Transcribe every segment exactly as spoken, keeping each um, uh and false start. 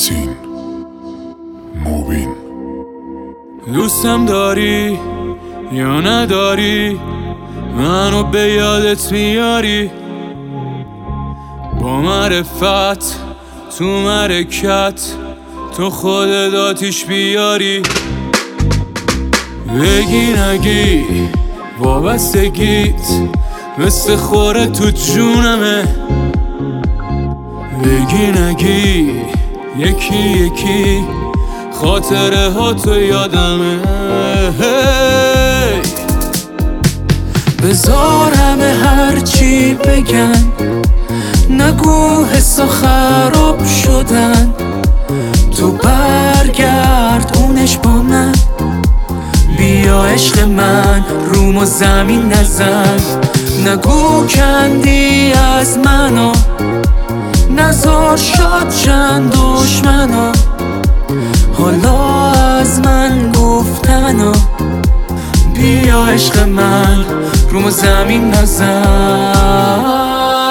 متین موبین. دوستم داری یا نداری؟ منو به یادت میاری؟ با معرفت تو مرکت تو خودت آتیش بیاری. بگی نگی وابستگیت مثل خوره تو جونمه. بگی نگی یکی یکی خاطره ها تو یادمه. بذار همه هرچی بگن، نگو حسا خراب شدن. تو برگرد اونش با من، بیا عشق من روم و زمین نزن. نگو کندی از منو، نزار شاد چند دشمنا. حالا از من گفتنا، بیا عشق من روم و زمین نزن.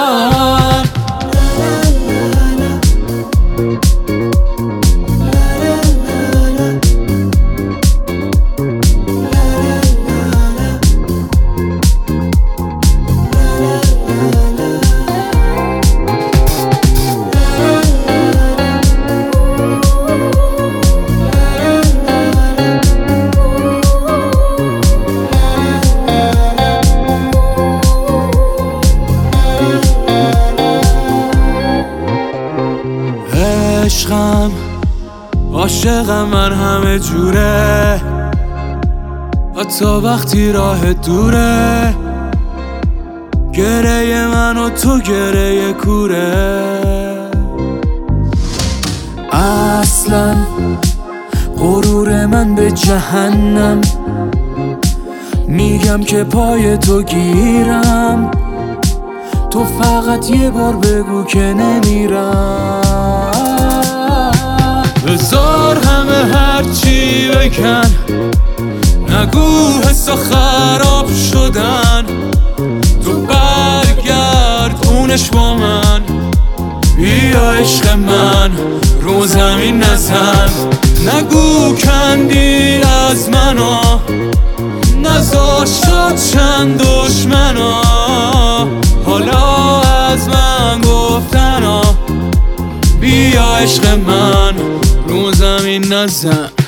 عشقم عاشقم من همه جوره، حتی وقتی راه دوره. گره من و تو گره کوره. اصلا غرور من به جهنم، میگم که پای تو گیرم. تو فقط یه بار بگو که نمیرم. بذار همه هرچی بگن، نگو حسا خراب شدن. تو برگرد اونش با من، بیا عشق من رو زمین نزن. نگو کندی از منو، نزار شد چند دشمنا. حالا از من گفتنا، بیا عشق من رو زمین نزن.